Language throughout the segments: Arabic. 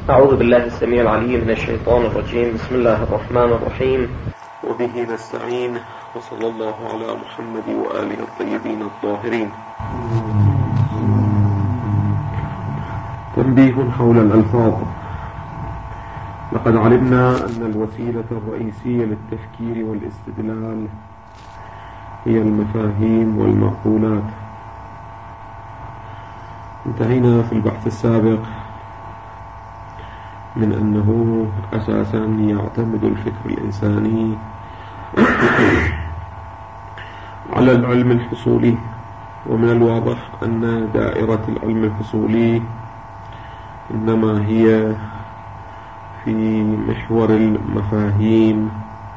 أعوذ بالله السميع العليم من الشيطان الرجيم. بسم الله الرحمن الرحيم، وبه نستعين، وصلى الله على محمد وآله الطيبين الطاهرين. تنبيه حول الألفاظ. لقد علمنا أن الوسيلة الرئيسية للتفكير والاستدلال هي المفاهيم والمعقولات. انتهينا في البحث السابق من أنه أساسا يعتمد الفكر الإنساني على العلم الحصولي، ومن الواضح أن دائرة العلم الحصولي إنما هي في محور المفاهيم.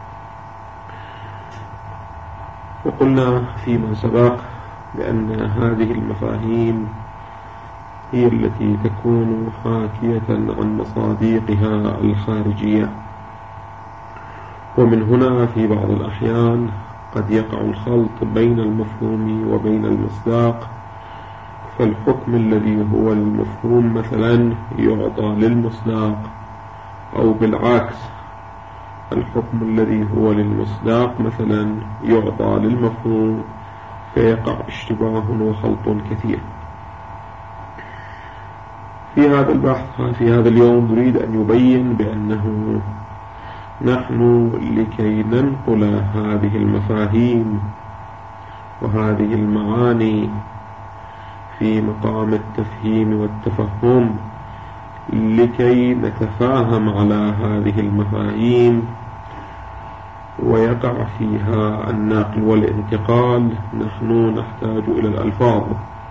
وقلنا فيما سبق بأن هذه المفاهيم هي التي تكون حاكية عن مصادقها الخارجية، ومن هنا في بعض الأحيان قد يقع الخلط بين المفهوم وبين المصداق، فالحكم الذي هو المفهوم مثلا يعطى للمصداق، أو بالعكس الحكم الذي هو للمصداق مثلا يعطى للمفهوم، فيقع اشتباه وخلط كثير. في هذا البحث في هذا اليوم نريد أن يبين بأنه نحن لكي ننقل هذه المفاهيم وهذه المعاني في مقام التفهيم والتفهم، لكي نتفاهم على هذه المفاهيم ويقع فيها النقل والانتقال، نحن نحتاج إلى الألفاظ،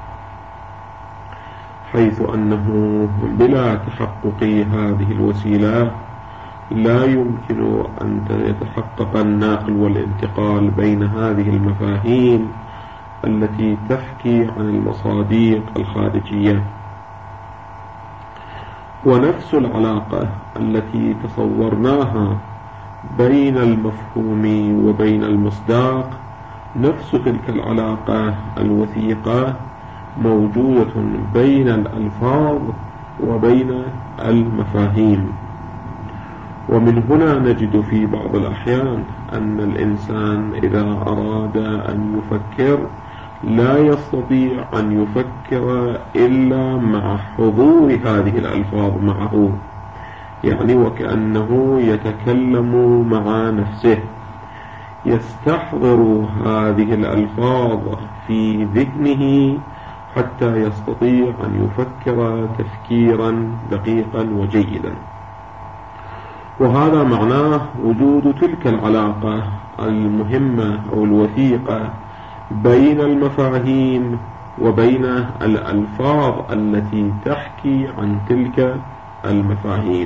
حيث أنه بلا تحقق هذه الوسيلة لا يمكن أن يتحقق النقل والانتقال بين هذه المفاهيم التي تحكي عن المصادق الخارجية. ونفس العلاقة التي تصورناها بين المفهوم وبين المصداق، نفس تلك العلاقة الوثيقة موجودة بين الألفاظ وبين المفاهيم. ومن هنا نجد في بعض الأحيان أن الإنسان إذا أراد أن يفكر لا يستطيع أن يفكر إلا مع حضور هذه الألفاظ معه، يعني وكأنه يتكلم مع نفسه، يستحضر هذه الألفاظ في ذهنه حتى يستطيع أن يفكر تفكيرا دقيقا وجيدا. وهذا معناه وجود تلك العلاقة المهمة أو الوثيقة بين المفاهيم وبين الألفاظ التي تحكي عن تلك المفاهيم.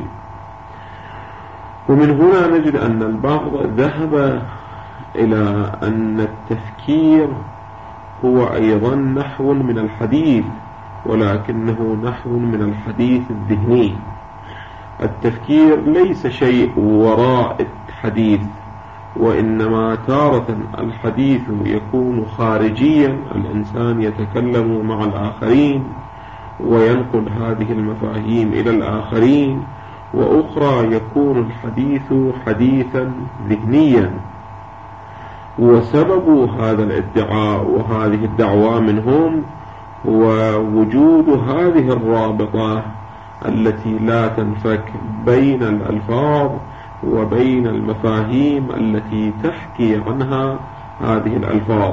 ومن هنا نجد أن البعض ذهب إلى أن التفكير هو أيضا نحو من الحديث، ولكنه نحو من الحديث الذهني. التفكير ليس شيء وراء الحديث، وإنما تارة الحديث يكون خارجيا، الإنسان يتكلم مع الآخرين وينقل هذه المفاهيم إلى الآخرين، وأخرى يكون الحديث حديثا ذهنيا. وسبب هذا الادعاء وهذه الدعوة منهم هو وجود هذه الرابطة التي لا تنفك بين الألفاظ وبين المفاهيم التي تحكي عنها هذه الألفاظ.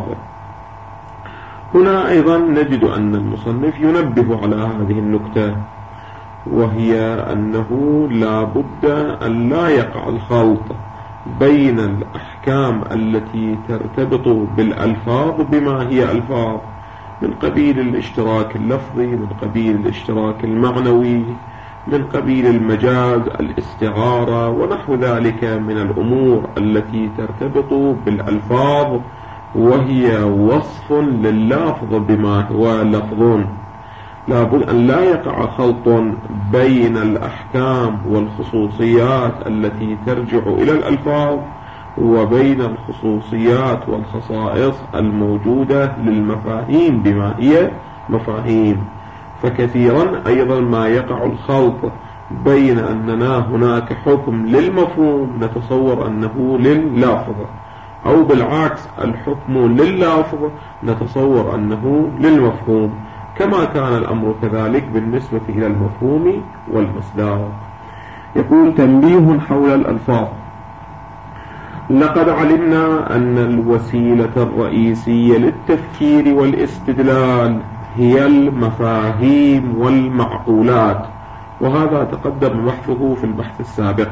هنا أيضا نجد أن المصنف ينبه على هذه النكتة، وهي أنه لا بد أن لا يقع الخلط بين الأحكام التي ترتبط بالألفاظ بما هي ألفاظ، من قبيل الاشتراك اللفظي، من قبيل الاشتراك المعنوي، من قبيل المجاز، الاستعارة، ونحو ذلك من الأمور التي ترتبط بالألفاظ وهي وصف لللفظ بما هو لفظ. لابد أن لا يقع خلط بين الأحكام والخصوصيات التي ترجع إلى الألفاظ وبين الخصوصيات والخصائص الموجودة للمفاهيم بما هي مفاهيم. فكثيرا أيضا ما يقع الخلط بين أننا هناك حكم للمفهوم نتصور أنه لللافظ، أو بالعكس الحكم لللافظ نتصور أنه للمفهوم، كما كان الأمر كذلك بالنسبة إلى المفهوم والمصداق. يقول: تنبيه حول الألفاظ. لقد علمنا أن الوسيلة الرئيسية للتفكير والاستدلال هي المفاهيم والمعقولات، وهذا تقدم بحثه في البحث السابق.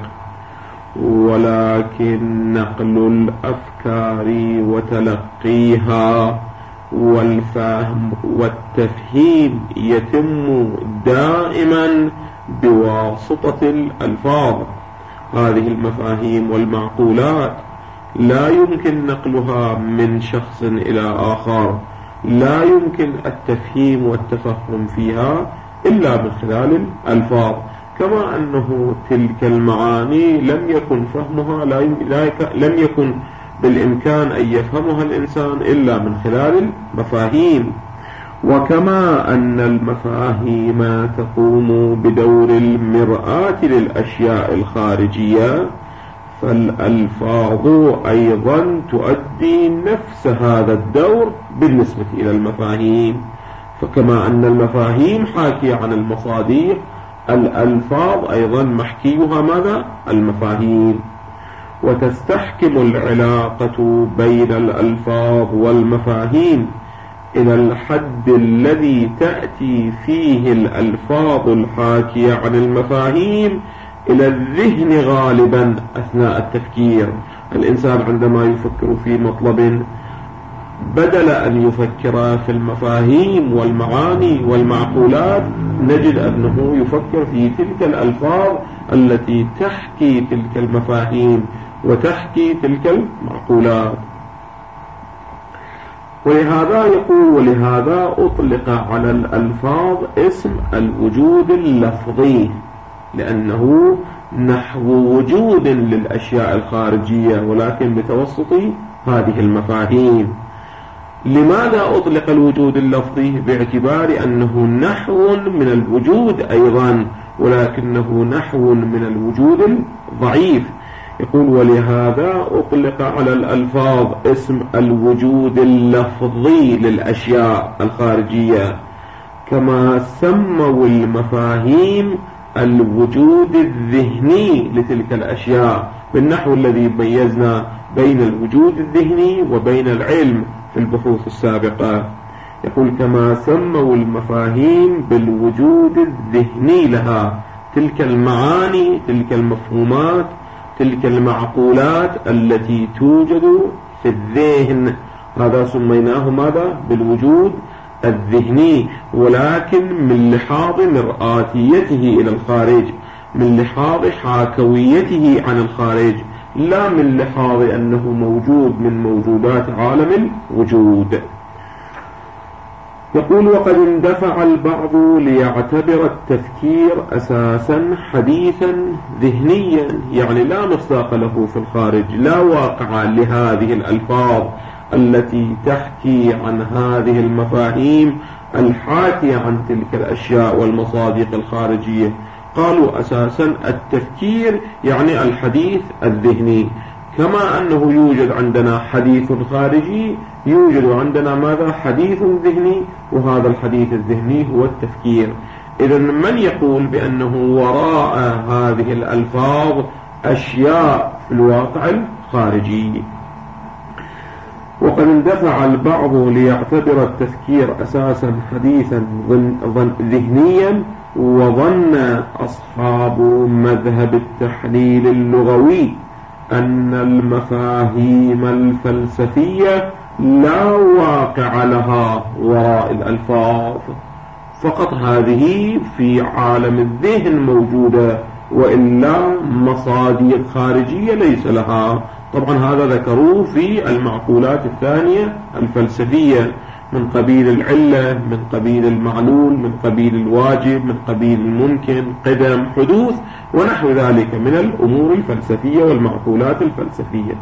ولكن نقل الأفكار وتلقيها والفهم والتفهيم يتم دائما بواسطة الألفاظ. هذه المفاهيم والمعقولات لا يمكن نقلها من شخص إلى آخر، لا يمكن التفهيم والتفهم فيها إلا من خلال الألفاظ، كما أنه تلك المعاني لم يكن فهمها لم يكن بالإمكان أن يفهمها الإنسان إلا من خلال المفاهيم. وكما أن المفاهيم تقوم بدور المرآة للأشياء الخارجية، فالألفاظ أيضا تؤدي نفس هذا الدور بالنسبة إلى المفاهيم. فكما أن المفاهيم حاكية عن المصادر، الألفاظ أيضا محكيها ماذا؟ المفاهيم. وتستحكم العلاقة بين الألفاظ والمفاهيم إلى الحد الذي تأتي فيه الألفاظ الحاكية عن المفاهيم إلى الذهن غالبا أثناء التفكير. الإنسان عندما يفكر في مطلب، بدل أن يفكر في المفاهيم والمعاني والمعقولات، نجد أنه يفكر في تلك الألفاظ التي تحكي تلك المفاهيم وتحكي تلك المعقولات. ولهذا يقول: ولهذا أطلق على الألفاظ اسم الوجود اللفظي، لأنه نحو وجود للأشياء الخارجية ولكن بتوسط هذه المفاهيم. لماذا أطلق الوجود اللفظي؟ باعتبار أنه نحو من الوجود أيضا، ولكنه نحو من الوجود الضعيف. يقول: ولهذا أطلق على الألفاظ اسم الوجود اللفظي للأشياء الخارجية، كما سموا المفاهيم الوجود الذهني لتلك الأشياء، بالنحو الذي ميزنا بين الوجود الذهني وبين العلم في البحوث السابقة. يقول: كما سموا المفاهيم بالوجود الذهني لها، تلك المعاني، تلك المفهومات، تلك المعقولات التي توجد في الذهن، هذا سميناه ماذا؟ بالوجود الذهني، ولكن من لحاظ مرآتيته إلى الخارج، من لحاظ حاكويته عن الخارج، لا من لحاظ أنه موجود من موجودات عالم الوجود. يقول: وقد اندفع البعض ليعتبر التفكير أساسا حديثا ذهنيا، يعني لا مصداق له في الخارج، لا واقع لهذه الألفاظ التي تحكي عن هذه المفاهيم الحاكية عن تلك الأشياء والمصادق الخارجية. قالوا أساسا التفكير يعني الحديث الذهني، كما أنه يوجد عندنا حديث خارجي، يوجد عندنا ماذا؟ حديث ذهني، وهذا الحديث الذهني هو التفكير. إذن من يقول بأنه وراء هذه الألفاظ أشياء في الواقع الخارجي؟ وقد اندفع البعض ليعتبر التفكير أساسا حديثا ذهنيا، وظن أصحاب مذهب التحليل اللغوي أن المفاهيم الفلسفية لا واقع لها وراء الألفاظ، فقط هذه في عالم الذهن موجودة، وإلا مصادر خارجية ليس لها. طبعا هذا ذكروه في المعقولات الثانية الفلسفية، من قبيل العلة، من قبيل المعلول، من قبيل الواجب، من قبيل الممكن، قدم، حدوث، ونحو ذلك من الأمور الفلسفية والمعقولات الفلسفية.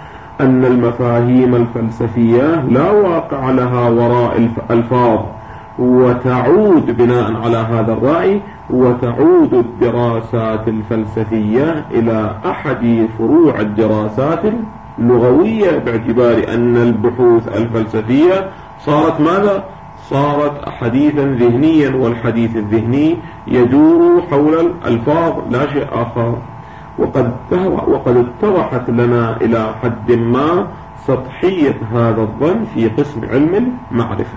أن المفاهيم الفلسفية لا واقع لها وراء الألفاظ، وتعود بناء على هذا الرأي وتعود الدراسات الفلسفية إلى أحد فروع الدراسات اللغوية، باعتبار أن البحوث الفلسفية صارت ماذا؟ صارت حديثا ذهنيا، والحديث الذهني يدور حول الألفاظ لا شيء آخر. وقد اتضحت لنا إلى حد ما سطحية هذا الظن في قسم علم المعرفة.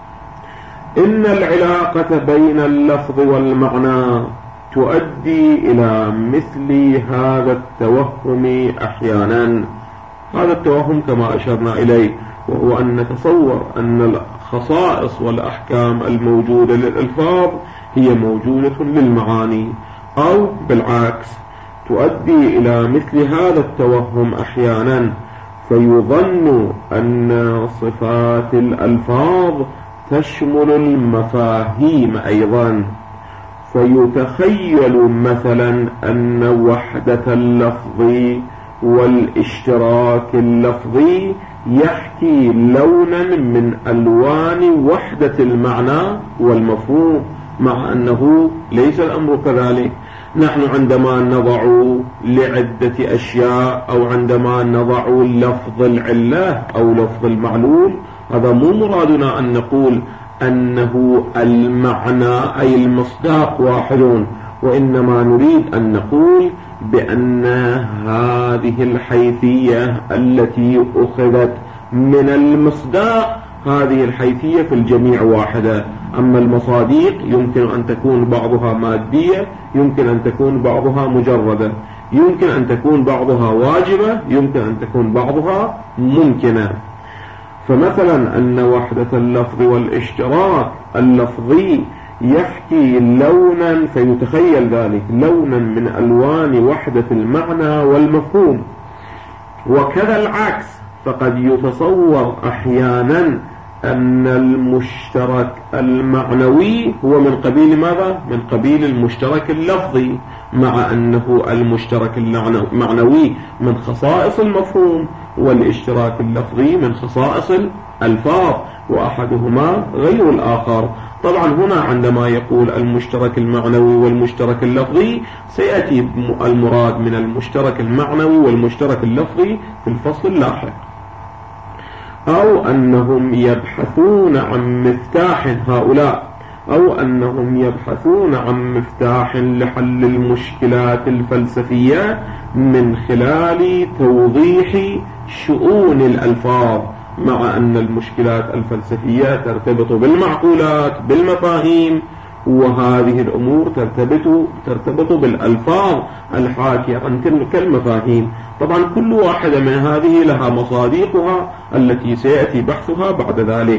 إن العلاقة بين اللفظ والمعنى تؤدي إلى مثل هذا التوهم أحيانا. هذا التوهم كما أشرنا إليه، وهو أن نتصور أن الخصائص والأحكام الموجودة للألفاظ هي موجودة للمعاني، أو بالعكس تؤدي إلى مثل هذا التوهم أحيانا، فيظن أن صفات الألفاظ تشمل المفاهيم أيضا، فيتخيل مثلا أن وحدة اللفظ والاشتراك اللفظي يحكي لونا من ألوان وحدة المعنى والمفهوم، مع أنه ليس الأمر كذلك. نحن عندما نضع لعدة أشياء، أو عندما نضع لفظ العلة أو لفظ المعلول، هذا مو مرادنا أن نقول أنه المعنى أي المصداق واحد، وإنما نريد أن نقول بأن هذه الحيثية التي أخذت من المصداق هذه الحيثية في الجميع واحدة. أما المصاديق يمكن أن تكون بعضها مادية، يمكن أن تكون بعضها مجردة، يمكن أن تكون بعضها واجبة، يمكن أن تكون بعضها ممكنة. فمثلا أن وحدة اللفظ والاشتراك اللفظي يحكي لونا، فيتخيل ذلك لونا من ألوان وحدة المعنى والمفهوم. وكذا العكس، فقد يتصور أحيانا أن المشترك المعنوي هو من قبيل ماذا؟ من قبيل المشترك اللفظي، مع أنه المشترك المعنوي من خصائص المفهوم، والاشتراك اللفظي من خصائص الألفاظ، وأحدهما غير الآخر. طبعا هنا عندما يقول المشترك المعنوي والمشترك اللفظي سيأتي المراد من المشترك المعنوي والمشترك اللفظي في الفصل اللاحق. أو أنهم يبحثون عن مفتاح، هؤلاء، أو أنهم يبحثون عن مفتاح لحل المشكلات الفلسفية من خلال توضيح شؤون الألفاظ، مع أن المشكلات الفلسفية ترتبط بالمعقولات بالمفاهيم، وهذه الأمور ترتبط بالألفاظ الحاكية عن تلك المفاهيم. طبعا كل واحدة من هذه لها مصادقها التي سيأتي بحثها بعد ذلك،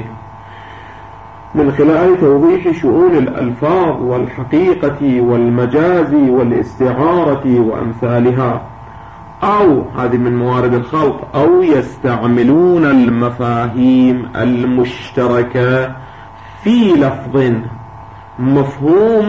من خلال توضيح شؤون الألفاظ والحقيقة والمجاز والاستعارة وأمثالها. أو هذه من موارد الخلط، أو يستعملون المفاهيم المشتركة في لفظ مفهوم،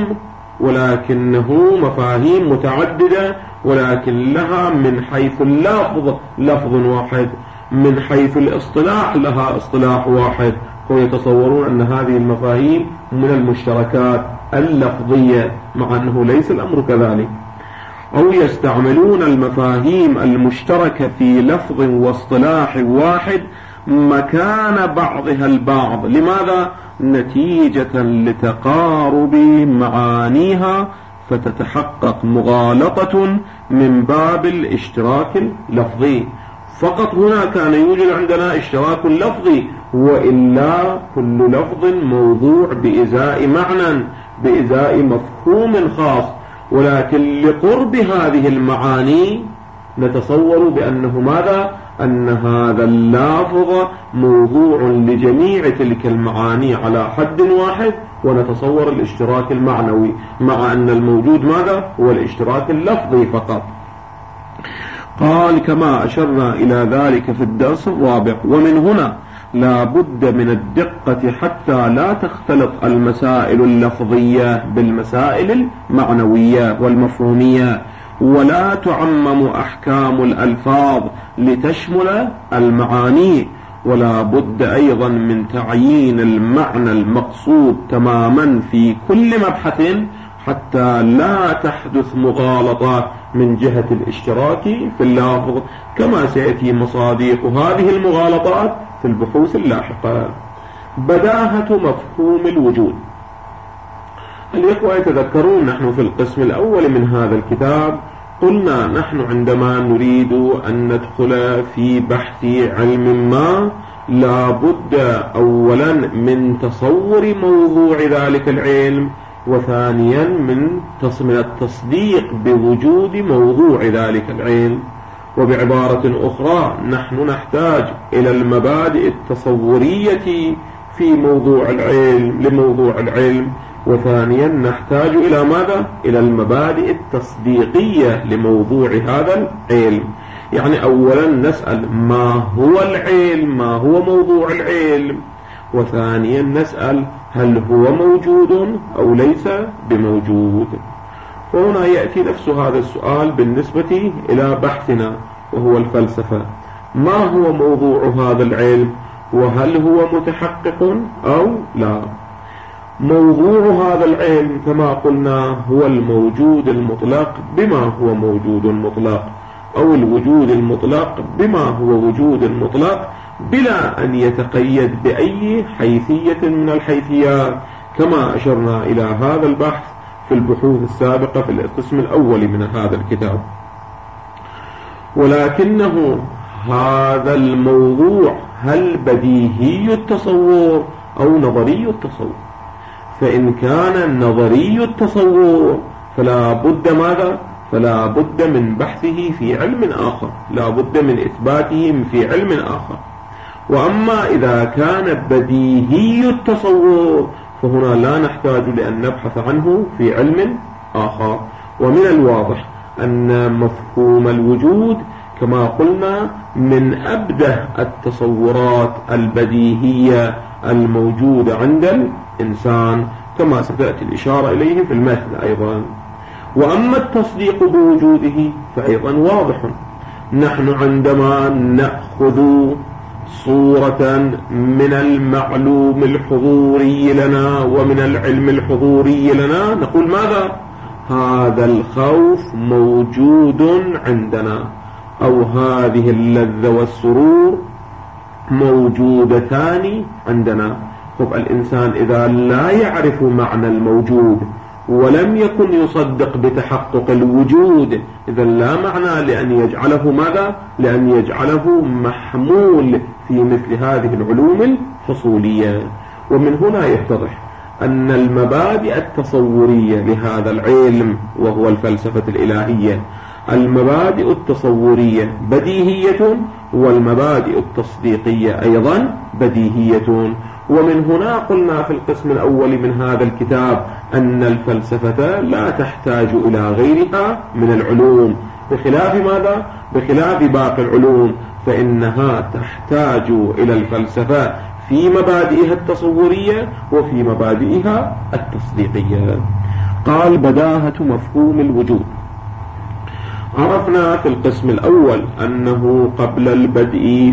ولكنه مفاهيم متعددة، ولكن لها من حيث اللفظ لفظ واحد، من حيث الاصطلاح لها اصطلاح واحد، ويتصورون أن هذه المفاهيم من المشتركات اللفظية، مع أنه ليس الأمر كذلك. أو يستعملون المفاهيم المشتركة في لفظ واصطلاح واحد مكان بعضها البعض. لماذا؟ نتيجة لتقارب معانيها، فتتحقق مغالطة من باب الاشتراك اللفظي. فقط هنا كان يوجد عندنا اشتراك لفظي، وإلا كل لفظ موضوع بإزاء معنى، بإزاء مفهوم خاص، ولكن لقرب هذه المعاني نتصور بأنه ماذا؟ أن هذا اللفظ موضوع لجميع تلك المعاني على حد واحد، ونتصور الاشتراك المعنوي، مع أن الموجود ماذا؟ هو الاشتراك اللفظي فقط. قال كما أشرنا إلى ذلك في الدرس الرابع. ومن هنا لا بد من الدقة حتى لا تختلط المسائل اللفظية بالمسائل المعنوية والمفهومية، ولا تعمم أحكام الألفاظ لتشمل المعاني، ولا بد أيضا من تعيين المعنى المقصود تماما في كل مبحث حتى لا تحدث مغالطة من جهة الاشتراك في اللفظ، كما سيأتي مصادق هذه المغالطات في البحوث اللاحقة. بداهة مفهوم الوجود. الإخوة يتذكرون نحن في القسم الأول من هذا الكتاب قلنا نحن عندما نريد أن ندخل في بحث علم ما لا بد أولا من تصور موضوع ذلك العلم، وثانيا من التصديق بوجود موضوع ذلك العلم. وبعبارة أخرى نحن نحتاج إلى المبادئ التصورية في موضوع العلم لموضوع العلم، وثانيا نحتاج إلى ماذا؟ إلى المبادئ التصديقية لموضوع هذا العلم. يعني أولا نسأل ما هو العلم، ما هو موضوع العلم، وثانيا نسأل هل هو موجود أو ليس بموجود. وهنا يأتي نفس هذا السؤال بالنسبة إلى بحثنا وهو الفلسفة. ما هو موضوع هذا العلم، وهل هو متحقق أو لا؟ موضوع هذا العلم كما قلنا هو الموجود المطلق بما هو موجود مطلق، أو الوجود المطلق بما هو وجود مطلق، بلا أن يتقيد بأي حيثية من الحيثيات، كما أشرنا إلى هذا البحث في البحوث السابقة في القسم الأول من هذا الكتاب. ولكنه هذا الموضوع هل بديهي التصور أو نظري التصور؟ فإن كان نظري التصور فلا بد ماذا؟ فلا بد من بحثه في علم آخر، لا بد من إثباته في علم آخر. وأما إذا كان بديهي التصور فهنا لا نحتاج لأن نبحث عنه في علم آخر. ومن الواضح أن مفهوم الوجود كما قلنا من أبدى التصورات البديهية الموجودة عند الإنسان، كما ستأتي الإشارة إليه في المثل أيضا. وأما التصديق بوجوده فأيضا واضح. نحن عندما نأخذ صورة من المعلوم الحضوري لنا ومن العلم الحضوري لنا نقول ماذا؟ هذا الخوف موجود عندنا، أو هذه اللذة والسرور موجودتان عندنا. طب الإنسان إذا لا يعرف معنى الموجود ولم يكن يصدق بتحقق الوجود، إذا لا معنى لأن يجعله ماذا؟ لأن يجعله محمول في مثل هذه العلوم الفصولية. ومن هنا يتضح أن المبادئ التصورية لهذا العلم وهو الفلسفة الإلهية، المبادئ التصورية بديهية، والمبادئ التصديقية أيضا بديهية. ومن هنا قلنا في القسم الأول من هذا الكتاب أن الفلسفة لا تحتاج إلى غيرها من العلوم، بخلاف ماذا؟ بخلاف باقي العلوم، فإنها تحتاج إلى الفلسفة في مبادئها التصورية وفي مبادئها التصديقية. قال بداهة مفهوم الوجود. عرفنا في القسم الأول أنه قبل البدء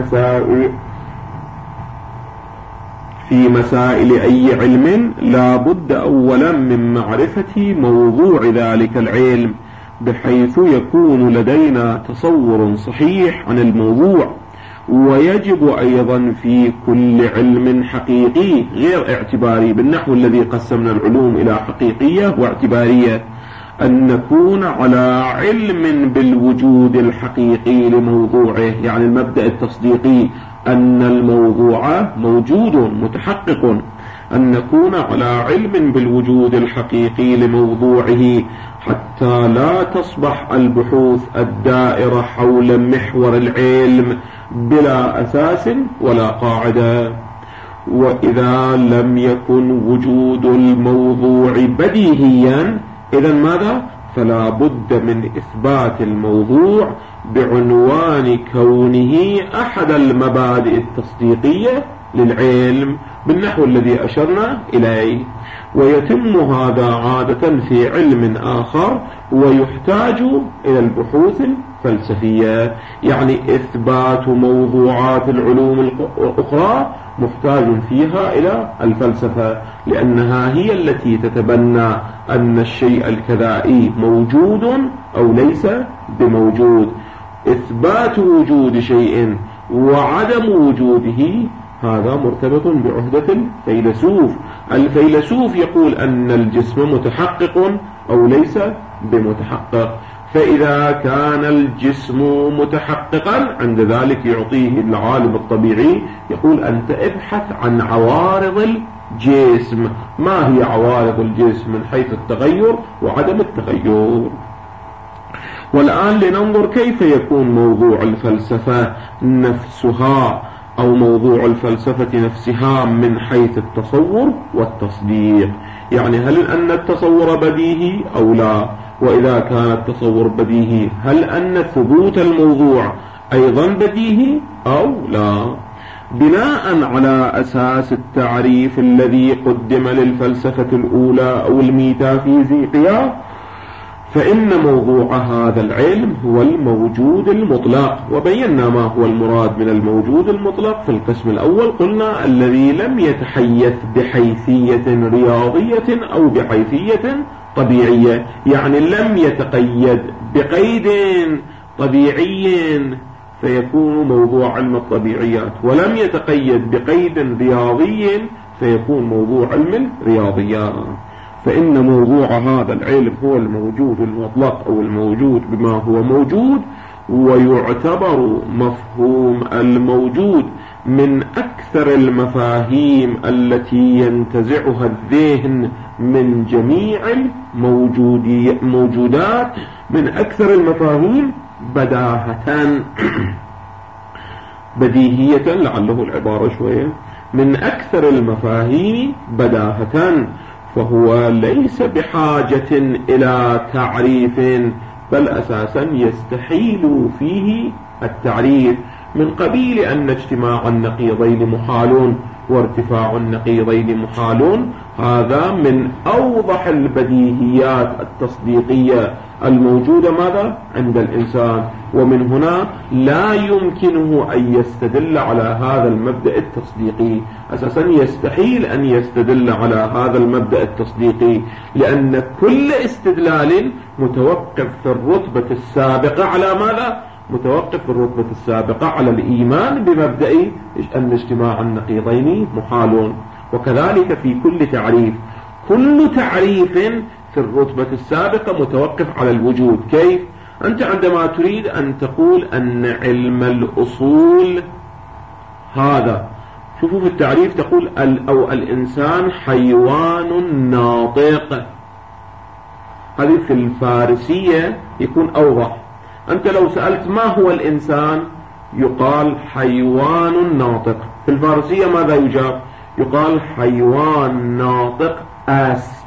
في مسائل أي علم لا بد أولا من معرفة موضوع ذلك العلم، بحيث يكون لدينا تصور صحيح عن الموضوع. ويجب أيضا في كل علم حقيقي غير اعتباري، بالنحو الذي قسمنا العلوم إلى حقيقية واعتبارية، أن نكون على علم بالوجود الحقيقي لموضوعه، يعني المبدأ التصديقي أن الموضوع موجود متحقق، أن نكون على علم بالوجود الحقيقي لموضوعه، حتى لا تصبح البحوث الدائرة حول محور العلم بلا أساس ولا قاعدة. وإذا لم يكن وجود الموضوع بديهيا، إذن ماذا؟ فلا بد من إثبات الموضوع بعنوان كونه أحد المبادئ التصديقية للعلم بالنحو الذي أشرنا إليه. ويتم هذا عادة في علم آخر، ويحتاج إلى البحوث فلسفية، يعني إثبات موضوعات العلوم الأخرى محتاج فيها إلى الفلسفة، لأنها هي التي تتبنى أن الشيء الكذائي موجود أو ليس بموجود. إثبات وجود شيء وعدم وجوده هذا مرتبط بعهدة الفيلسوف. الفيلسوف يقول أن الجسم متحقق أو ليس بمتحقق، فإذا كان الجسم متحققا عند ذلك يعطيه العالم الطبيعي، يقول أنت ابحث عن عوارض الجسم، ما هي عوارض الجسم من حيث التغير وعدم التغير. والآن لننظر كيف يكون موضوع الفلسفة نفسها أو موضوع الفلسفة نفسها من حيث التصور والتصديق. يعني هل أن التصور بديهي أو لا؟ وإذا كان التصور بديهي هل أن ثبوت الموضوع أيضا بديهي أو لا؟ بناء على أساس التعريف الذي قدم للفلسفة الأولى أو الميتافيزيقية، فإن موضوع هذا العلم هو الموجود المطلق، وبينا ما هو المراد من الموجود المطلق في القسم الأول. قلنا الذي لم يتحيث بحيثية رياضية أو بحيثية طبيعية، يعني لم يتقيد بقيد طبيعي فيكون موضوع علم الطبيعيات، ولم يتقيد بقيد رياضي فيكون موضوع علم الرياضيات. فإن موضوع هذا العلم هو الموجود المطلق أو الموجود بما هو موجود، ويعتبر مفهوم الموجود من أكثر المفاهيم التي ينتزعها الذهن من جميع الموجودات، من أكثر المفاهيم بداهة بديهية، لعله العبارة شوية، من أكثر المفاهيم بداهة، فهو ليس بحاجة إلى تعريف، بل أساسا يستحيل فيه التعريف، من قبيل أن اجتماع النقيضين محال وارتفاع النقيضين محال. هذا من أوضح البديهيات التصديقية الموجودة ماذا عند الإنسان، ومن هنا لا يمكنه أن يستدل على هذا المبدأ التصديقي. أساسا يستحيل أن يستدل على هذا المبدأ التصديقي، لأن كل استدلال متوقف في الرتبة السابقة على ماذا؟ متوقف في الرتبة السابقة على الإيمان بمبدأ أن اجتماع النقيضين محال. وكذلك في كل تعريف، كل تعريف في الرتبة السابقة متوقف على الوجود. كيف؟ أنت عندما تريد أن تقول أن علم الأصول هذا، شوفوا في التعريف تقول أو الإنسان حيوان ناطق، هذه في الفارسية يكون أوضح. أنت لو سألت ما هو الإنسان يقال حيوان ناطق، في الفارسية ماذا يجاب؟ يقال حيوان ناطق است.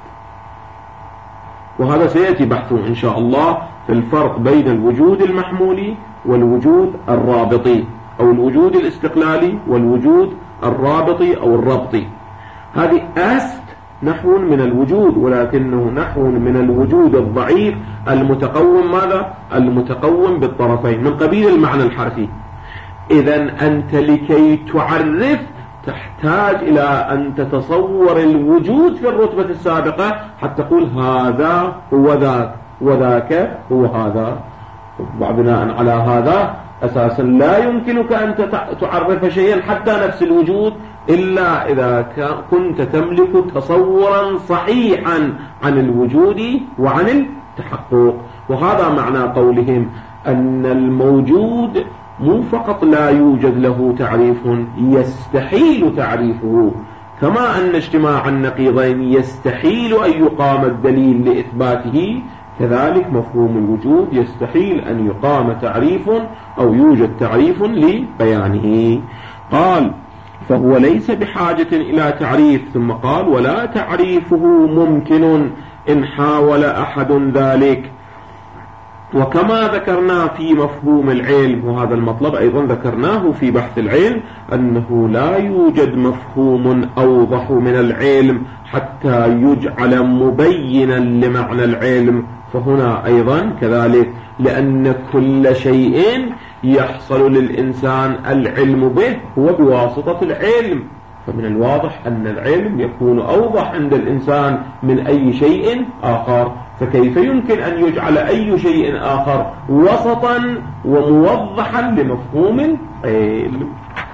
وهذا سيأتي بحثه إن شاء الله في الفرق بين الوجود المحمولي والوجود الرابطي، أو الوجود الاستقلالي والوجود الرابطي أو الربطي. هذه است نحو من الوجود، ولكنه نحو من الوجود الضعيف المتقوم ماذا؟ المتقوم بالطرفين، من قبيل المعنى الحرفي. إذن أنت لكي تعرف تحتاج إلى أن تتصور الوجود في الرتبة السابقة حتى تقول هذا هو ذاك وذاك هو هذا. وبناء على هذا أساسا لا يمكنك أن تعرف شيئا حتى نفس الوجود إلا إذا كنت تملك تصورا صحيحا عن الوجود وعن التحقق. وهذا معنى قولهم أن الموجود مو فقط لا يوجد له تعريف، يستحيل تعريفه، كما أن اجتماع النقيضين يستحيل أن يقام الدليل لإثباته، كذلك مفهوم الوجود يستحيل أن يقام تعريف أو يوجد تعريف لبيانه. قال فهو ليس بحاجة إلى تعريف، ثم قال ولا تعريفه ممكن إن حاول أحد ذلك. وكما ذكرنا في مفهوم العلم، وهذا المطلب أيضا ذكرناه في بحث العلم، أنه لا يوجد مفهوم أوضح من العلم حتى يجعل مبينا لمعنى العلم، فهنا أيضا كذلك، لأن كل شيء يحصل للإنسان العلم به هو بواسطة العلم، فمن الواضح أن العلم يكون أوضح عند الإنسان من أي شيء آخر، فكيف يمكن أن يجعل أي شيء آخر وسطا وموضحا لمفهوم العلم؟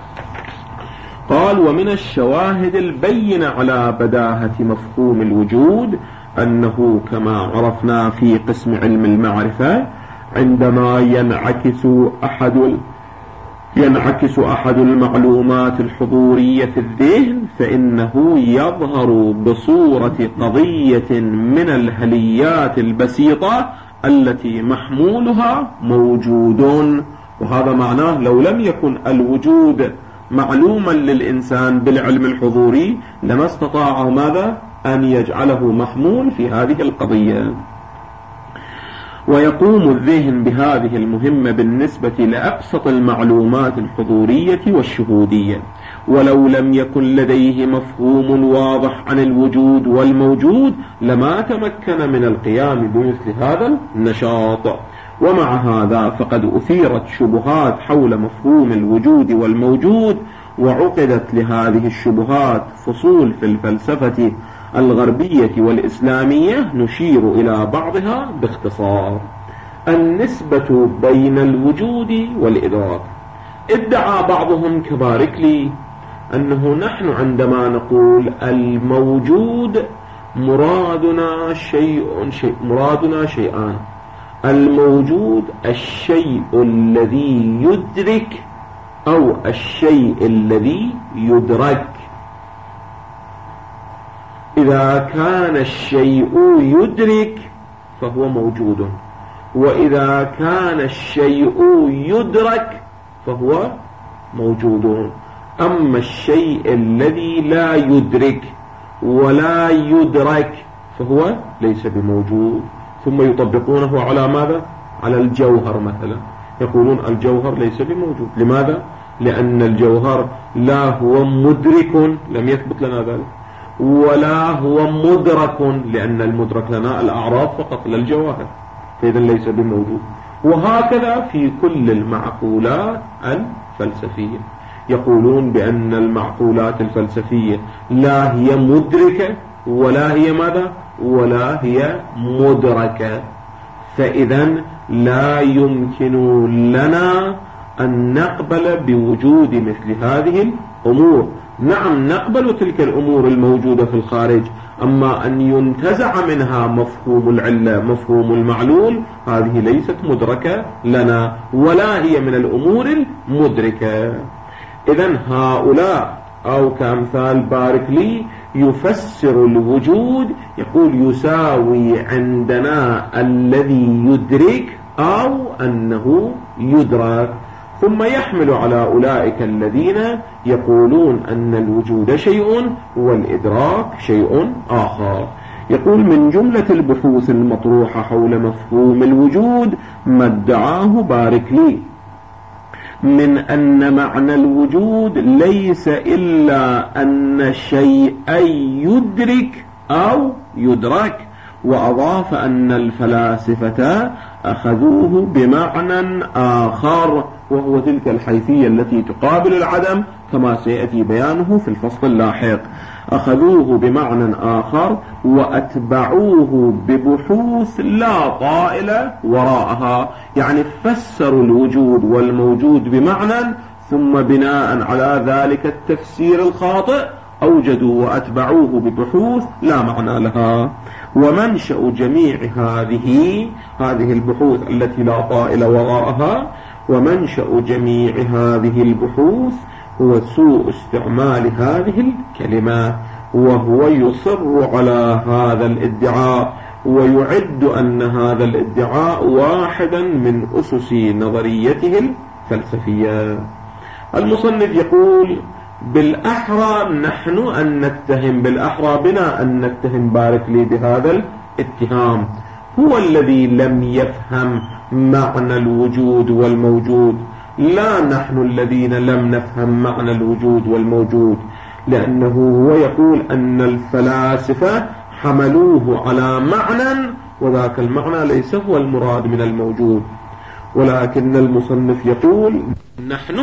قال: ومن الشواهد البينة على بداهة مفهوم الوجود أنه كما عرفنا في قسم علم المعرفة، عندما ينعكس أحد المعلومات الحضورية في الذهن، فإنه يظهر بصورة قضية من الهليات البسيطة التي محمولها موجود. وهذا معناه لو لم يكن الوجود معلوما للإنسان بالعلم الحضوري لما استطاع ماذا؟ أن يجعله محمول في هذه القضية. ويقوم الذهن بهذه المهمة بالنسبة لأبسط المعلومات الحضورية والشهودية، ولو لم يكن لديه مفهوم واضح عن الوجود والموجود لما تمكن من القيام بمثل هذا النشاط. ومع هذا فقد أثيرت شبهات حول مفهوم الوجود والموجود، وعقدت لهذه الشبهات فصول في الفلسفة الغربية والإسلامية نشير إلى بعضها باختصار. النسبة بين الوجود والإدراك. ادعى بعضهم كباركلي أنه نحن عندما نقول الموجود مرادنا شيئان: الموجود الشيء الذي يدرك أو الشيء الذي يدرك. إذا كان الشيء يدرك فهو موجود، وإذا كان الشيء يدرك فهو موجود. أما الشيء الذي لا يدرك ولا يدرك فهو ليس بموجود. ثم يطبقونه على ماذا؟ على الجوهر مثلا، يقولون الجوهر ليس بموجود. لماذا؟ لأن الجوهر لا هو مدرك، لم يثبت لنا ذلك، ولا هو مدرك، لأن المدرك لنا الأعراض فقط لا الجواهر، فإذا ليس بموجود. وهكذا في كل المعقولات الفلسفية، يقولون بأن المعقولات الفلسفية لا هي مدركة ولا هي ماذا؟ ولا هي مدركة. فإذا لا يمكن لنا أن نقبل بوجود مثل هذه الأمور. نعم نقبل تلك الأمور الموجودة في الخارج، أما أن ينتزع منها مفهوم العلة، مفهوم المعلول، هذه ليست مدركة لنا ولا هي من الأمور المدركة. إذن هؤلاء أو كأمثال باركلي يفسر الوجود، يقول يساوي عندنا الذي يدرك أو أنه يدرك، ثم يحمل على أولئك الذين يقولون أن الوجود شيء والإدراك شيء آخر. يقول: من جملة البحوث المطروحة حول مفهوم الوجود ما ادعاه باركلي من أن معنى الوجود ليس إلا أن شيئا يدرك أو يدرك، وأضاف أن الفلاسفة أخذوه بمعنى آخر، وهو تلك الحيثية التي تقابل العدم كما سيأتي بيانه في الفصل اللاحق. أخذوه بمعنى آخر وأتبعوه ببحوث لا طائل وراءها، يعني فسروا الوجود والموجود بمعنى، ثم بناء على ذلك التفسير الخاطئ أوجدوا وأتبعوه ببحوث لا معنى لها. ومنشأ جميع هذه البحوث التي لا طائل وراءها، ومنشأ جميع هذه البحوث هو سوء استعمال هذه الكلمات، وهو يصر على هذا الادعاء ويعد أن هذا الادعاء واحدا من أسس نظريته الفلسفية. المصنف يقول: بالأحرى نحن أن نتهم، بالأحرى بنا أن نتهم باركلي بهذا الاتهام، هو الذي لم يفهم معنى الوجود والموجود، لا نحن الذين لم نفهم معنى الوجود والموجود، لأنه هو يقول أن الفلاسفة حملوه على معنى وذاك المعنى ليس هو المراد من الموجود. ولكن المصنف يقول نحن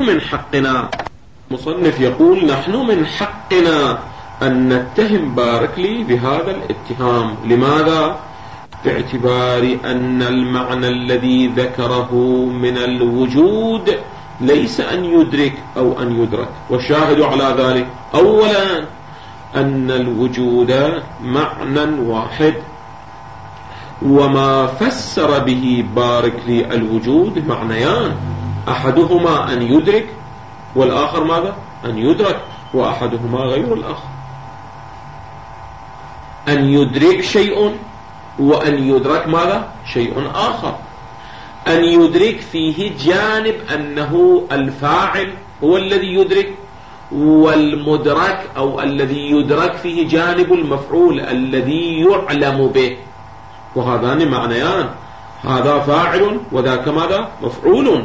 من حقنا أن نتهم باركلي بهذا الاتهام. لماذا؟ باعتبار أن المعنى الذي ذكره من الوجود ليس أن يدرك أو أن يدرك. والشاهد على ذلك أولا أن الوجود معنى واحد، وما فسر به باركلي الوجود معنيان، أحدهما أن يدرك والآخر ماذا؟ أن يدرك، وأحدهما غير الآخر. أن يدرك شيء وأن يدرك ماذا؟ شيء آخر. أن يدرك فيه جانب أنه الفاعل هو الذي يدرك، والمدرك أو الذي يدرك فيه جانب المفعول الذي يعلم به، وهذان معنيان، هذا فاعل وذاك ماذا؟ مفعول.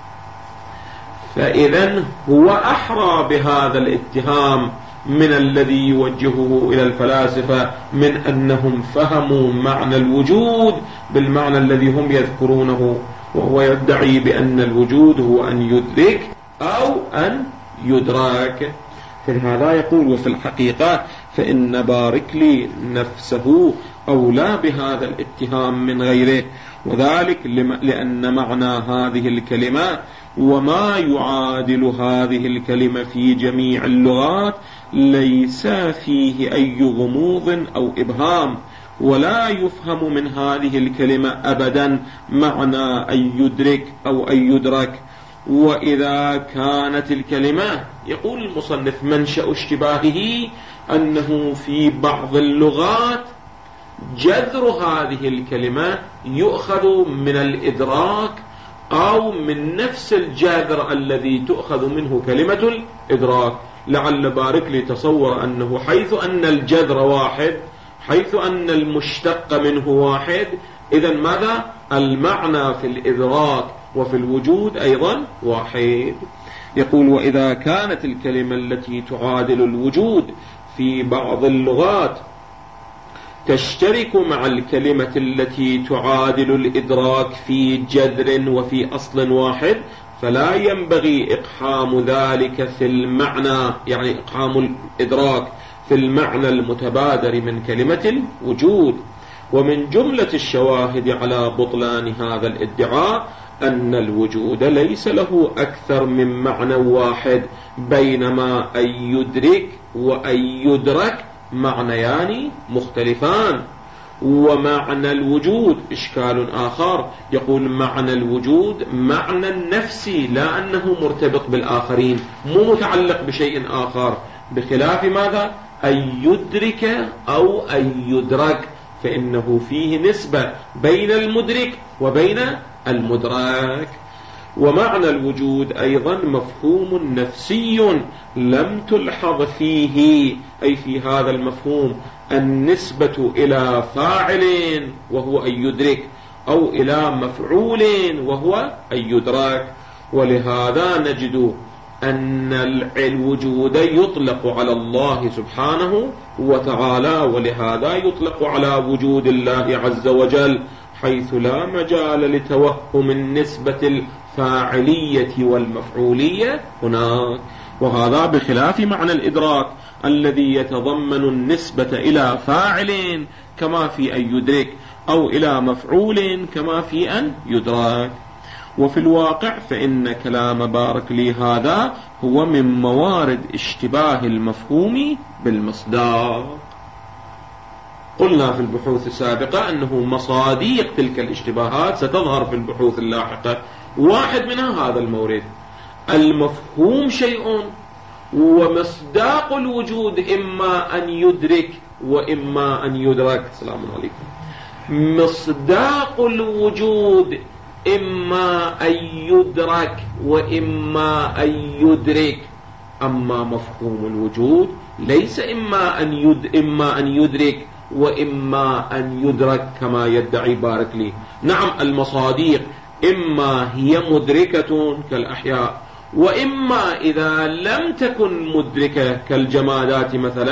فإذن هو أحرى بهذا الاتهام من الذي يوجهه إلى الفلاسفة من أنهم فهموا معنى الوجود بالمعنى الذي هم يذكرونه، وهو يدعي بأن الوجود هو أن يدرك أو أن يدرك. فلهذا يقول وفي الحقيقة فإن باركلي نفسه أولى بهذا الاتهام من غيره، وذلك لأن معنى هذه الكلمة وما يعادل هذه الكلمة في جميع اللغات ليس فيه أي غموض أو إبهام، ولا يفهم من هذه الكلمة أبدا معنى أن يدرك أو أن يدرك. وإذا كانت الكلمة، يقول المصنف منشأ اشتباهه أنه في بعض اللغات جذر هذه الكلمة يؤخذ من الإدراك أو من نفس الجذر الذي تؤخذ منه كلمة الإدراك. لعل باركلي تصور أنه حيث أن الجذر واحد، حيث أن المشتق منه واحد، إذن ماذا؟ المعنى في الإدراك وفي الوجود أيضا واحد. يقول وإذا كانت الكلمة التي تعادل الوجود في بعض اللغات تشترك مع الكلمة التي تعادل الإدراك في جذر وفي أصل واحد، فلا ينبغي إقحام ذلك في المعنى، يعني إقحام الإدراك في المعنى المتبادر من كلمة الوجود. ومن جملة الشواهد على بطلان هذا الادعاء أن الوجود ليس له أكثر من معنى واحد، بينما أن يدرك وأن يدرك معنيان مختلفان. ومعنى الوجود إشكال آخر، يقول معنى الوجود معنى نفسي، لا أنه مرتبط بالآخرين، مو متعلق بشيء آخر، بخلاف ماذا؟ أن يدرك أو أن يدرك، فإنه فيه نسبة بين المدرك وبين المدرك. ومعنى الوجود أيضا مفهوم نفسي لم تلحظ فيه، أي في هذا المفهوم، النسبة إلى فاعل وهو أن يدرك، أو إلى مفعول وهو أن يدرك. ولهذا نجد أن الوجود يطلق على الله سبحانه وتعالى، ولهذا يطلق على وجود الله عز وجل، حيث لا مجال لتوهم النسبة الفاعلية والمفعولية هناك. وهذا بخلاف معنى الإدراك الذي يتضمن النسبة إلى فاعل كما في أن يدرك، أو إلى مفعول كما في أن يدرك. وفي الواقع فإن كلام باركلي هذا هو من موارد اشتباه المفهوم بالمصداق. قلنا في البحوث السابقة أنه مصاديق تلك الاشتباهات ستظهر في البحوث اللاحقة. واحد منها هذا المورد، المفهوم شيء، ومصداق الوجود إما أن يدرك وإما أن يدرك. السلام عليكم. مصداق الوجود إما أن يدرك وإما أن يدرك، أما مفهوم الوجود ليس إما أن يدرك وإما أن يدرك كما يدعي باركلي. نعم، المصاديق إما هي مدركة كالأحياء، وإما إذا لم تكن مدركة كالجمادات مثلا،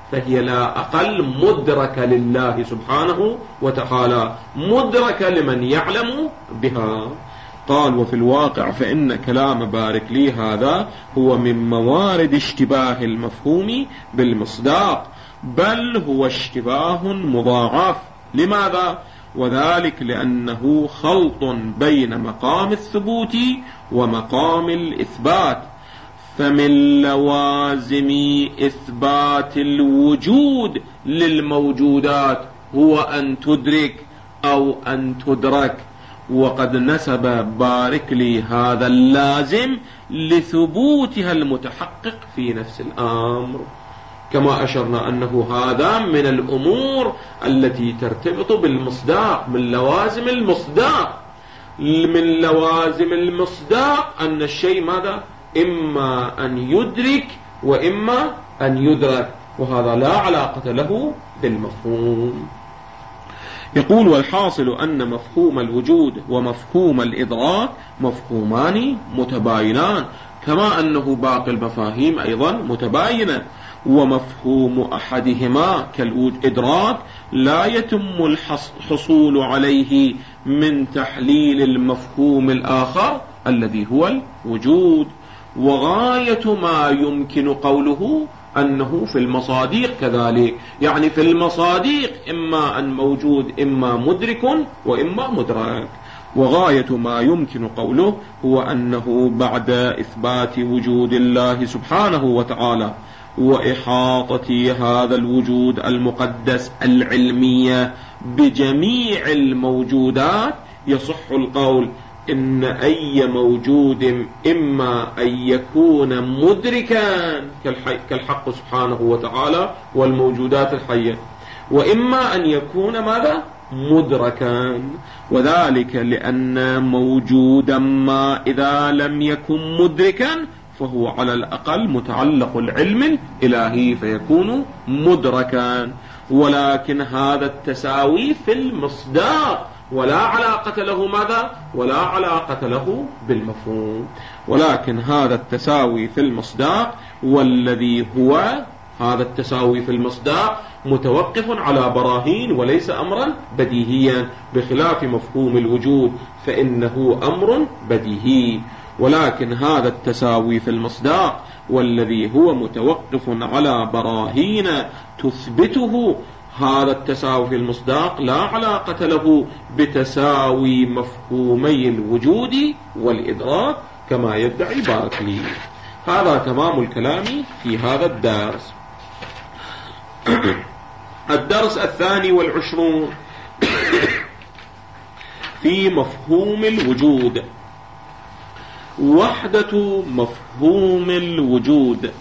فهي لا أقل مدركة لله سبحانه وتعالى، مدركة لمن يعلم بها. قال: وفي الواقع فإن كلام باركلي هذا هو من موارد اشتباه المفهوم بالمصداق، بل هو اشتباه مضاعف. لماذا؟ وذلك لأنه خلط بين مقام الثبوت ومقام الإثبات. فمن لوازم إثبات الوجود للموجودات هو أن تدرك أو أن تدرك، وقد نسب باركلي هذا اللازم لثبوتها المتحقق في نفس الأمر، كما أشرنا أنه هذا من الأمور التي ترتبط بالمصداق، من لوازم المصداق. من لوازم المصداق أن الشيء ماذا؟ إما أن يدرك وإما أن يدرك، وهذا لا علاقة له بالمفهوم. يقول: والحاصل أن مفهوم الوجود ومفهوم الإدراك مفهومان متباينان، كما أنه باقي المفاهيم أيضا متباينة، ومفهوم أحدهما كالإدراك لا يتم الحصول عليه من تحليل المفهوم الآخر الذي هو الوجود. وغاية ما يمكن قوله أنه في المصادق كذلك، يعني في المصادق إما أن موجود إما مدرك وإما مدرك. وغاية ما يمكن قوله هو أنه بعد إثبات وجود الله سبحانه وتعالى وإحاطة هذا الوجود المقدس العلمية بجميع الموجودات، يصح القول إن أي موجود إما أن يكون مدركا كالحق سبحانه وتعالى والموجودات الحية، وإما أن يكون ماذا؟ مدركا. وذلك لأن موجودا ما إذا لم يكن مدركا فهو على الأقل متعلق العلم الإلهي فيكون مدركا، ولكن هذا التساوي في المصداق ولا علاقة له ماذا؟ ولا علاقة له بالمفهوم. ولكن هذا التساوي في المصداق والذي هو هذا التساوي في المصداق متوقف على براهين وليس أمرا بديهيا، بخلاف مفهوم الوجود فإنه أمر بديهي. ولكن هذا التساوي في المصداق والذي هو متوقف على براهين تثبته، هذا التساوي في المصداق لا علاقة له بتساوي مفهومي الوجود والإدراك كما يدعي باركلي. هذا تمام الكلام في هذا الدرس. الدرس 22 في مفهوم الوجود. وحدة مفهوم الوجود.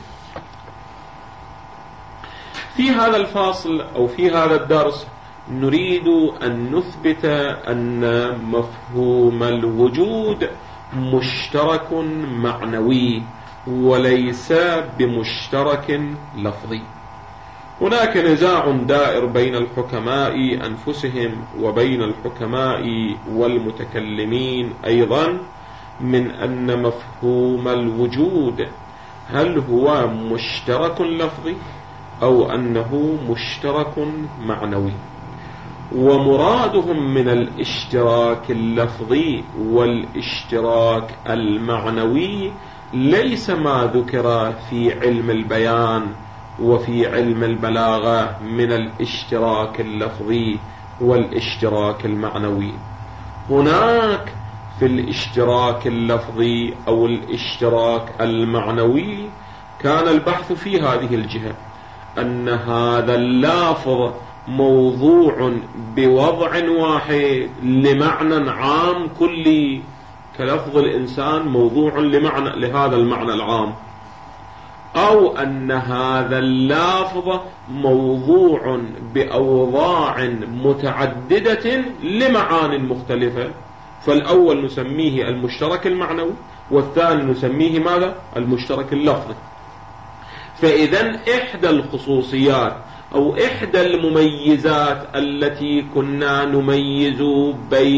في هذا الفاصل أو في هذا الدرس نريد أن نثبت أن مفهوم الوجود مشترك معنوي وليس بمشترك لفظي. هناك نزاع دائر بين الحكماء أنفسهم وبين الحكماء والمتكلمين أيضا من أن مفهوم الوجود هل هو مشترك لفظي أو أنه مشترك معنوي. ومرادهم من الاشتراك اللفظي والاشتراك المعنوي ليس ما ذكر في علم البيان وفي علم البلاغة من الاشتراك اللفظي والاشتراك المعنوي. هناك في الاشتراك اللفظي أو الاشتراك المعنوي كان البحث في هذه الجهة، أن هذا اللافظ موضوع بوضع واحد لمعنى عام كلي، كلفظ الإنسان موضوع لهذا المعنى العام، أو أن هذا اللافظ موضوع بأوضاع متعددة لمعان مختلفة. فالأول نسميه المشترك المعنوي والثاني نسميه ماذا؟ المشترك اللفظي. فإذا إحدى الخصوصيات أو إحدى المميزات التي كنا نميز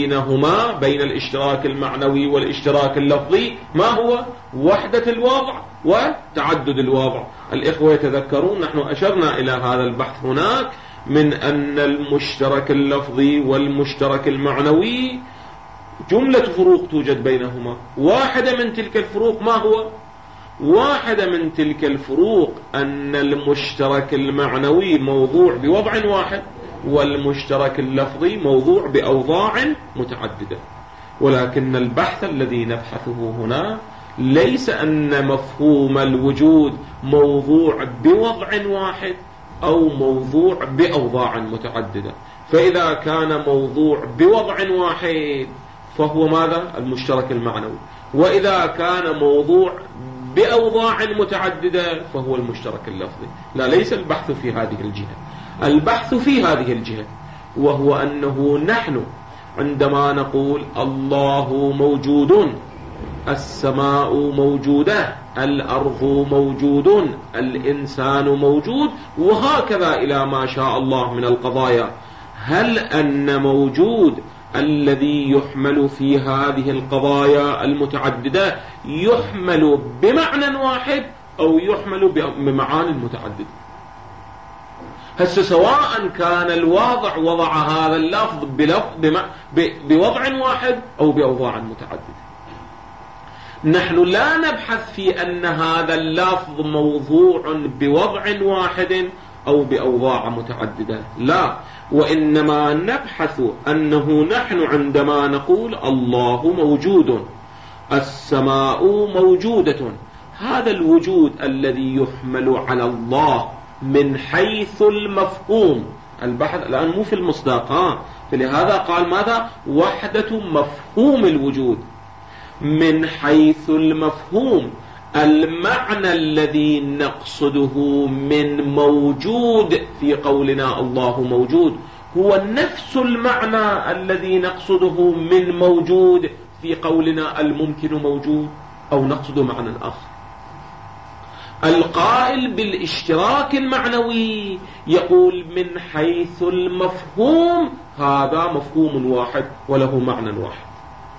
بينهما بين الاشتراك المعنوي والاشتراك اللفظي ما هو؟ وحدة الوضع وتعدد الوضع. الإخوة يتذكرون نحن أشرنا إلى هذا البحث هناك من أن المشترك اللفظي والمشترك المعنوي جملة فروق توجد بينهما. واحدة من تلك الفروق ما هو؟ واحدة من تلك الفروق أن المشترك المعنوي موضوع بوضع واحد، والمشترك اللفظي موضوع بأوضاع متعددة. ولكن البحث الذي نبحثه هنا ليس أن مفهوم الوجود موضوع بوضع واحد أو موضوع بأوضاع متعددة. فإذا كان موضوع بوضع واحد فهو ماذا؟ المشترك المعنوي. وإذا كان موضوع بأوضاع متعددة فهو المشترك اللفظي. لا، ليس البحث في هذه الجهة، البحث في هذه الجهة، وهو أنه نحن عندما نقول الله موجود، السماء موجودة، الأرض موجود، الإنسان موجود، وهكذا إلى ما شاء الله من القضايا، هل أن موجود الذي يحمل في هذه القضايا المتعددة يحمل بمعنى واحد أو يحمل بمعاني متعددة؟ هسه سواء كان الواضع وضع هذا اللفظ بوضع واحد أو بأوضاع متعددة، نحن لا نبحث في أن هذا اللفظ موضوع بوضع واحد أو بأوضاع متعددة، لا، وإنما نبحث أنه نحن عندما نقول الله موجود، السماء موجودة، هذا الوجود الذي يحمل على الله من حيث المفهوم، البحث الآن مو في المصداق، فلهذا قال ماذا؟ وحدة مفهوم الوجود. من حيث المفهوم، المعنى الذي نقصده من موجود في قولنا الله موجود هو نفس المعنى الذي نقصده من موجود في قولنا الممكن موجود، أو نقصد معنى آخر. القائل بالاشتراك المعنوي يقول من حيث المفهوم هذا مفهوم واحد وله معنى واحد،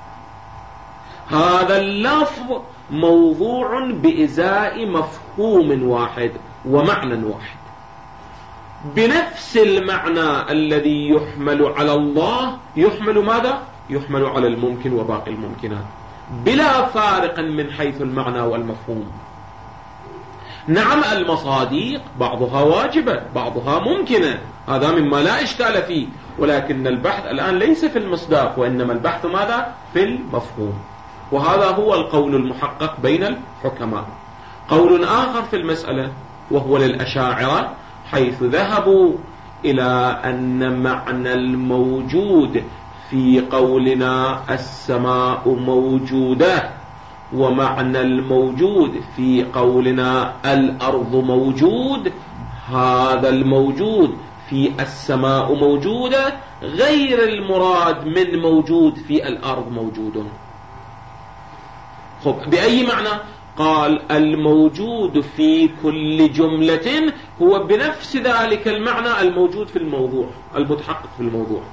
هذا اللفظ موضوع بإزاء مفهوم واحد ومعنى واحد، بنفس المعنى الذي يحمل على الله يحمل ماذا؟ يحمل على الممكن وباقي الممكنات، بلا فارق من حيث المعنى والمفهوم. نعم، المصادق بعضها واجبة بعضها ممكنة، هذا مما لا إشكال فيه، ولكن البحث الآن ليس في المصداق، وإنما البحث ماذا؟ في المفهوم. وهذا هو القول المحقق بين الحكماء. قول آخر في المسألة وهو للأشاعرة، حيث ذهبوا إلى أن معنى الموجود في قولنا السماء موجودة ومعنى الموجود في قولنا الأرض موجود، هذا الموجود في السماء موجودة غير المراد من موجود في الأرض موجود. بأي معنى؟ قال الموجود في كل جملة هو بنفس ذلك المعنى الموجود في الموضوع، المتحقق في الموضوع.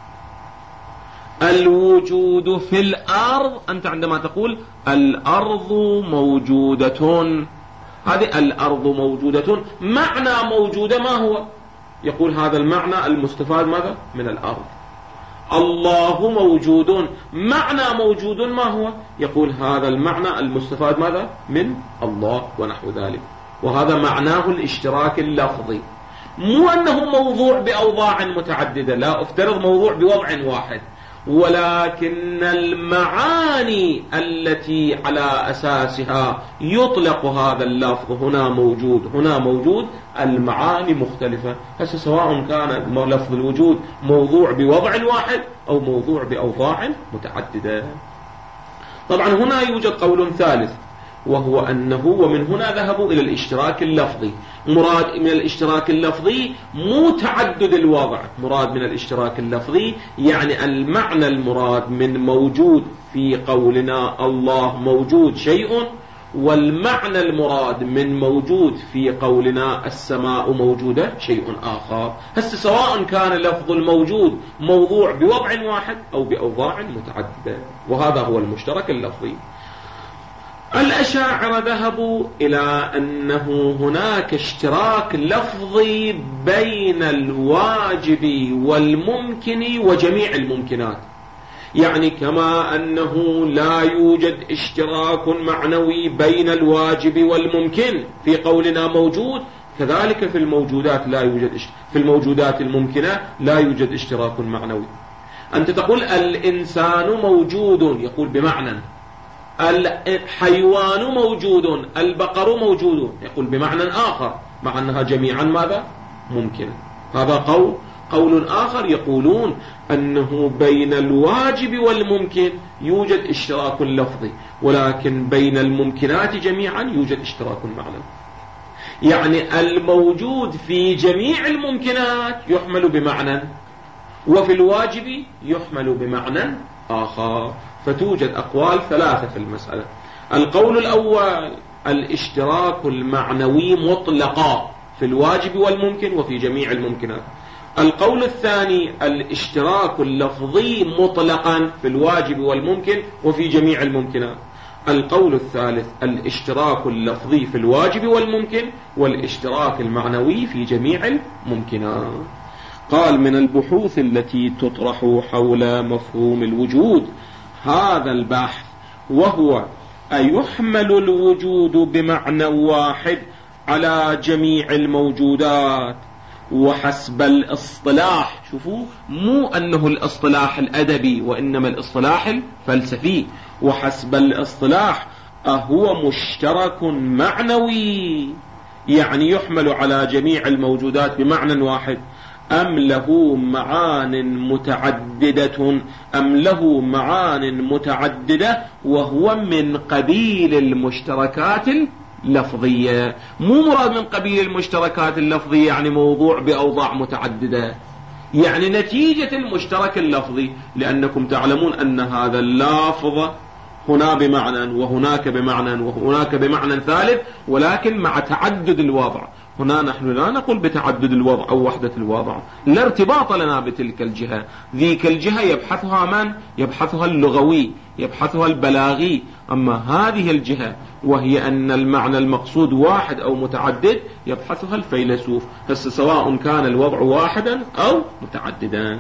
الوجود في الأرض، أنت عندما تقول الأرض موجودة، هذه الأرض موجودة، معنى موجودة ما هو؟ يقول هذا المعنى المستفاد ماذا؟ من الأرض. الله موجود، معنى موجود ما هو؟ يقول هذا المعنى المستفاد ماذا؟ من الله ونحو ذلك. وهذا معناه الاشتراك اللفظي، مو أنه موضوع بأوضاع متعددة، لا أفترض موضوع بوضع واحد، ولكن المعاني التي على أساسها يطلق هذا اللفظ، هنا موجود هنا موجود، المعاني مختلفة. هسه سواء كان لفظ الوجود موضوع بوضع واحد أو موضوع بأوضاع متعددة. طبعا هنا يوجد قول ثالث، وهو أنه ومن هنا ذهبوا إلى الاشتراك اللفظي. مراد من الاشتراك اللفظي مو تعدد الوضع، مراد من الاشتراك اللفظي يعني المعنى المراد من موجود في قولنا الله موجود شيء، والمعنى المراد من موجود في قولنا السماء موجودة شيء آخر. هسه سواء كان لفظ الموجود موضوع بوضع واحد أو بأوضاع متعددة، وهذا هو المشترك اللفظي. الأشاعرة ذهبوا إلى أنه هناك اشتراك لفظي بين الواجب والممكن وجميع الممكنات. يعني كما أنه لا يوجد اشتراك معنوي بين الواجب والممكن في قولنا موجود، كذلك في الموجودات لا يوجد في الموجودات الممكنة لا يوجد اشتراك معنوي. أنت تقول الإنسان موجود، يقول بمعنى الحيوان موجود، البقر موجود، يقول بمعنى آخر، مع أنها جميعا ماذا؟ ممكن. هذا قول آخر يقولون أنه بين الواجب والممكن يوجد اشتراك لفظي، ولكن بين الممكنات جميعا يوجد اشتراك معنوي. يعني الموجود في جميع الممكنات يحمل بمعنى، وفي الواجب يحمل بمعنى آخر. فتوجد أقوال ثلاثة في المسألة. القول الأول الاشتراك المعنوي مطلقا في الواجب والممكن وفي جميع الممكنات. القول الثاني الاشتراك اللفظي مطلقا في الواجب والممكن وفي جميع الممكنات. القول الثالث الاشتراك اللفظي في الواجب والممكن والاشتراك المعنوي في جميع الممكنات. قال من البحوث التي تطرح حول مفهوم الوجود هذا البحث، وهو أيحمل الوجود بمعنى واحد على جميع الموجودات وحسب الاصطلاح. شوفوا، مو أنه الاصطلاح الأدبي وإنما الاصطلاح الفلسفي. وحسب الاصطلاح أهو مشترك معنوي، يعني يحمل على جميع الموجودات بمعنى واحد، أم له معان متعددة وهو من قبيل المشتركات اللفظية. مو مراد من قبيل المشتركات اللفظية يعني موضوع بأوضاع متعددة، يعني نتيجة المشترك اللفظي، لأنكم تعلمون أن هذا اللفظ هنا بمعنى وهناك بمعنى وهناك بمعنى ثالث، ولكن مع تعدد الوضع. هنا نحن لا نقول بتعدد الوضع أو وحدة الوضع، لا ارتباط لنا بتلك الجهة. ذيك الجهة يبحثها من؟ يبحثها اللغوي، يبحثها البلاغي. أما هذه الجهة وهي أن المعنى المقصود واحد أو متعدد يبحثها الفيلسوف، سواء كان الوضع واحدا أو متعددا.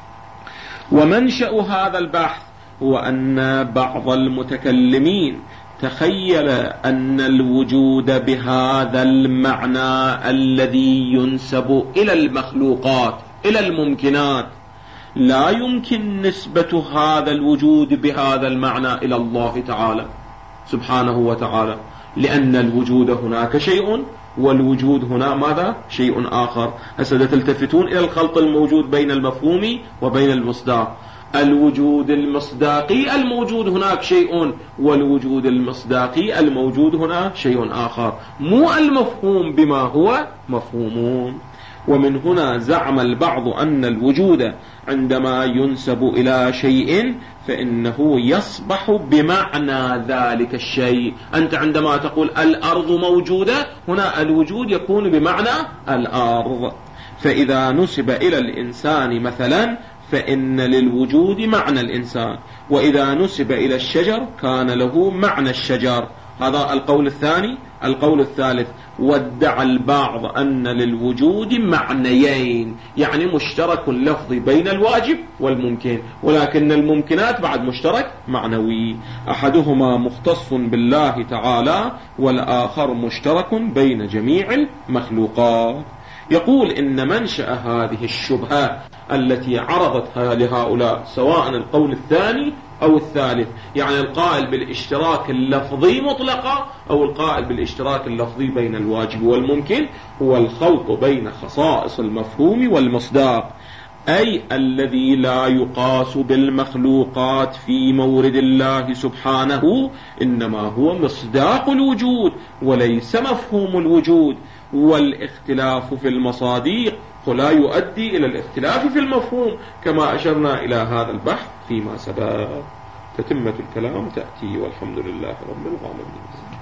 ومنشأ هذا البحث هو أن بعض المتكلمين تخيل أن الوجود بهذا المعنى الذي ينسب إلى المخلوقات إلى الممكنات لا يمكن نسبة هذا الوجود بهذا المعنى إلى الله تعالى سبحانه وتعالى، لأن الوجود هناك شيء والوجود هنا ماذا؟ شيء آخر. هسه تلتفتون إلى الخلط الموجود بين المفهوم وبين المصداق. الوجود المصداقي الموجود هناك شيء، والوجود المصداقي الموجود هنا شيء آخر، مو المفهوم بما هو مفهوم. ومن هنا زعم البعض أن الوجود عندما ينسب إلى شيء فإنه يصبح بمعنى ذلك الشيء. أنت عندما تقول الأرض موجودة، هنا الوجود يكون بمعنى الأرض. فإذا نسب إلى الإنسان مثلا فإن للوجود معنى الإنسان، وإذا نسب إلى الشجر كان له معنى الشجر. هذا القول الثاني. القول الثالث وادعى البعض أن للوجود معنيين، يعني مشترك لفظي بين الواجب والممكن، ولكن الممكنات بعد مشترك معنوي، أحدهما مختص بالله تعالى والآخر مشترك بين جميع المخلوقات. يقول إن منشأ هذه الشبهة التي عرضتها لهؤلاء سواء القول الثاني أو الثالث، يعني القائل بالاشتراك اللفظي مطلقا أو القائل بالاشتراك اللفظي بين الواجب والممكن، هو الخلط بين خصائص المفهوم والمصداق، أي الذي لا يقاس بالمخلوقات في مورد الله سبحانه، إنما هو مصداق الوجود وليس مفهوم الوجود. والاختلاف في المصادق لا يؤدي إلى الاختلاف في المفهوم، كما أشرنا إلى هذا البحث فيما سبق. تتمة الكلام تأتي، والحمد لله رب العالمين.